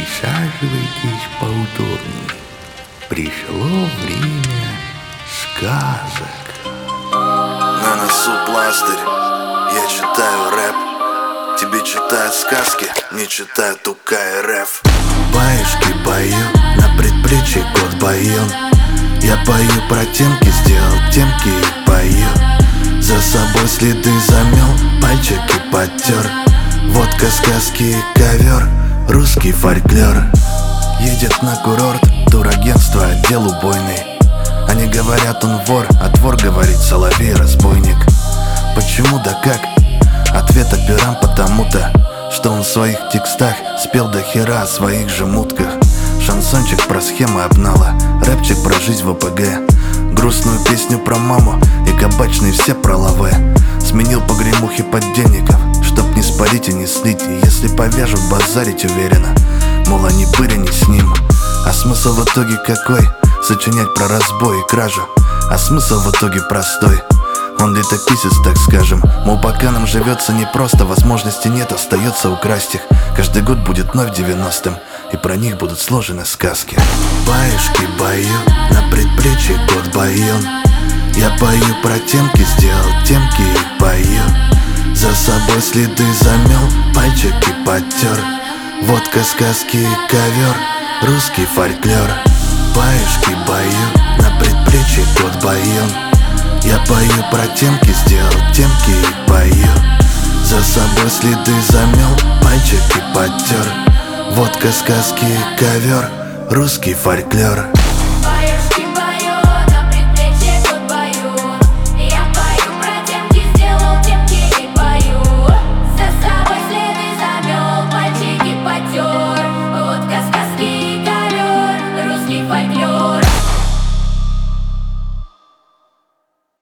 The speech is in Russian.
Присаживайтесь поудобнее. Пришло время сказок. На носу пластырь, я читаю рэп. Тебе читают сказки, не читают УК РФ. Баюшки бою, на предплечье кот Байон. Я пою про темки, сделал темки и пою. За собой следы замел, пальчики подтер. Водка, сказки и ковер, русский фольклор. Едет на курорт, турагентство, отдел убойный. Они говорят, он вор, а двор говорит, соловей-разбойник. Почему да как? Ответ операм потому-то, что он в своих текстах спел до хера о своих же мутках. Шансончик про схемы обнала, рэпчик про жизнь в ОПГ. Грустную песню про маму и кабачные все про лаве. Сменил погремухи поддельников, чтоб не спалить и не слить. И если повяжут, базарить уверенно, мол, они были не с ним. А смысл в итоге какой? Сочинять про разбой и кражу. А смысл в итоге простой. Он летописец, так скажем. Мол, пока нам живется непросто, возможности нет, остается украсть их. Каждый год будет вновь 90-м, и про них будут сложены сказки. Баюшки бою, на предплечье кот Байон. Я пою про темки, сделал темки и пою. За собой следы замел, пальчики подтер. Водка, сказки и ковер, русский фольклор. Баюшки бою, на предплечье кот Байон. Я пою про темки, сделал темки и пою. За собой следы замел, пальчики подтер. Водка, сказки и ковер, русский фольклор.